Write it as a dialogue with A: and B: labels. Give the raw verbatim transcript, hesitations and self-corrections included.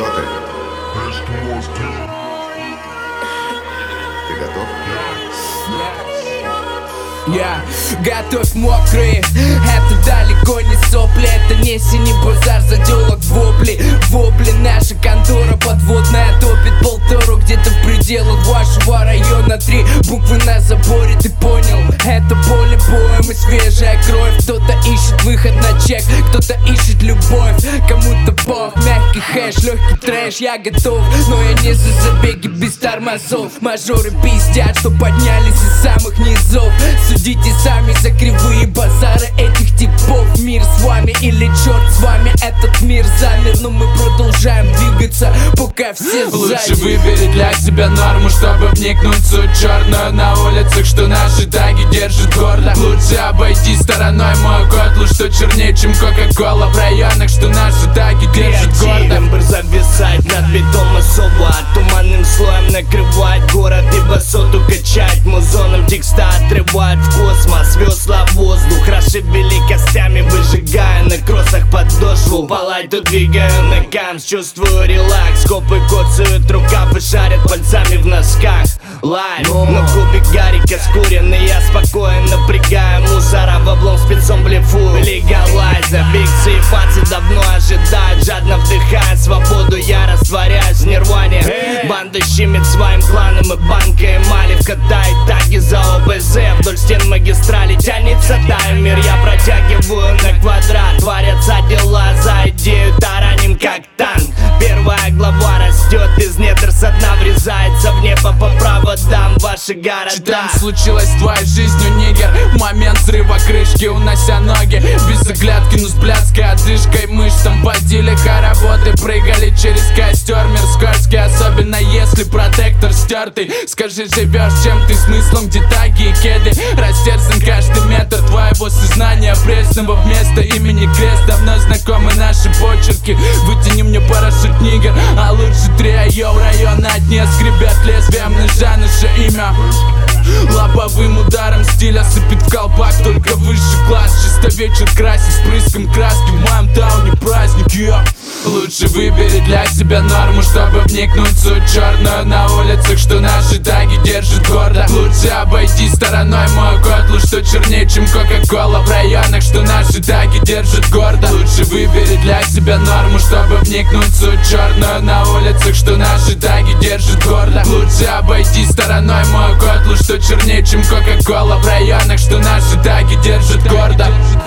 A: Кто ты? Ты готов?
B: Я yeah. Готовь мокрые, это далеко не сопли, это не синий базар, заделок вопли. Вопли, наша контора подводная топит полтору где-то в пределах вашего района. Три буквы на заборе, ты понял? Это поле боем и свежая кровь. Кто-то ищет выход на чек, кто-то ищет любовь. Кому-то бог, мягкий хэш, легкий трэш. Я готов, но я не за забеги без тормозов. Мажоры пиздят, что поднялись из самых низов. Судите сами за кривые базары этих типов. Мир с вами или черт с вами, этот мир замер. Но мы продолжаем двигаться, пока все сзади.
C: Лучше выбери для себя норму, чтобы вникнуть в суть черную на улицах, что наши таги держат горло. Лучше обойти стороной мой котлу, что чернее, чем кока-кола. В районах, что наши таги держат гордо.
D: Эмбер зависает над бетоном особо, а туманным слоем накрывает город и басоту качать. Музоном текста отрывает в космос, весла в воздух, расшибили костями, выжигая на кроссах подошву. По лайту двигаю на камс, чувствую релакс. Копы коцают рукав и шарят пальцами в носках. Лайф, но кубик гарика скуренный, я спокоен, напрягая мусора в облом спецом блефую. Легалайза, бигсы и пацы давно ожидают, жадно вдыхая свободу, я растворяюсь в нирване. Банда щемит своим кланом и банка эмали, вкатает таги за ОБЗ. Вдоль стен магистрали тянется таймер, я протягиваю на квадрат. Творятся дела за идею, тараним как танк. Первая глава растет из недр со дна, врезается в небо по проводам ваши города.
C: Что там случилось с твоей жизнью, нигер? В момент взрыва крышки, унося ноги без оглядки, но с блядской одышкой. Мышцам водили работы, прыгали через костер. Мир скользкий, особенно если протектор стертый. Скажи, живешь чем ты, смыслом, где таги и кеды? Растерзан каждый метр твоего сознания пресного. Вместо имени крест, давно знакомы наши почерки. Вытяни мне парашют, нигер, а лучше три айо. Район на дне скребят лезвием ножа наше имя. Лобовым ударом стиля сыпет в колпак, только высший класс. Чисто вечер красит с прыском краски, в моем тауне праздник, yeah. Лучше выбери для себя норму, чтобы вникнуть в суть черную на улицах, что наши таги держат гордо. Лучше обойти стороной мой котлу, что чернее, чем кока-кола. В районах, что наши таги держат гордо. Лучше выбери для себя норму, чтобы вникнуть в суть черную на улицах, что наши таги держат гордо. Лучше обойти стороной мой котлу, что чернее, чем кока-кола. В районах, что наши таги держат гордо.